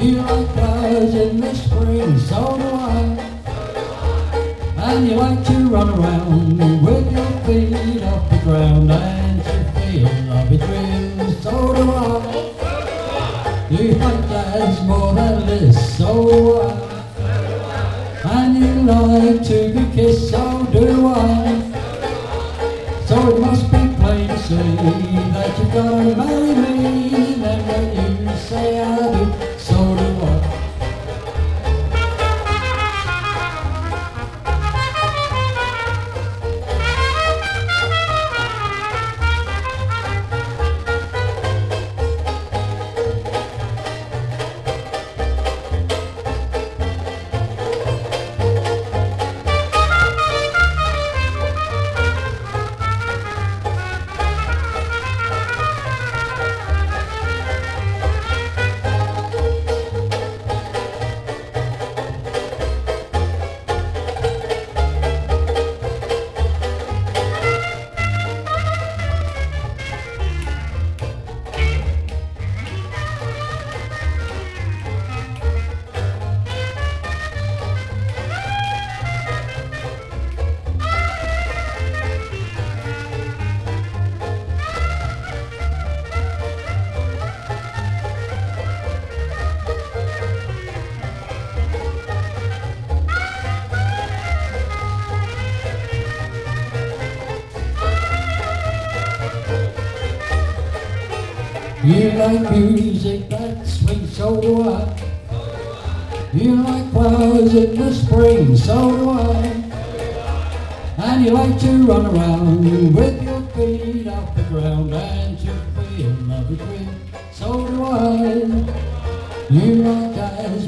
You like flowers in the spring, so do I. And you like to run around with your feet off the ground, and you feel love is real, so do I. You like dance more than this, so do I. And you like to be kissed, so do I. So it must be plain to see that you've got to marry me. Then when you say I do, so do I. You like music that swings, so do I. You like flowers in the spring, so do I. And you like to run around with your feet off the ground, and you feel love is real, so do I. You like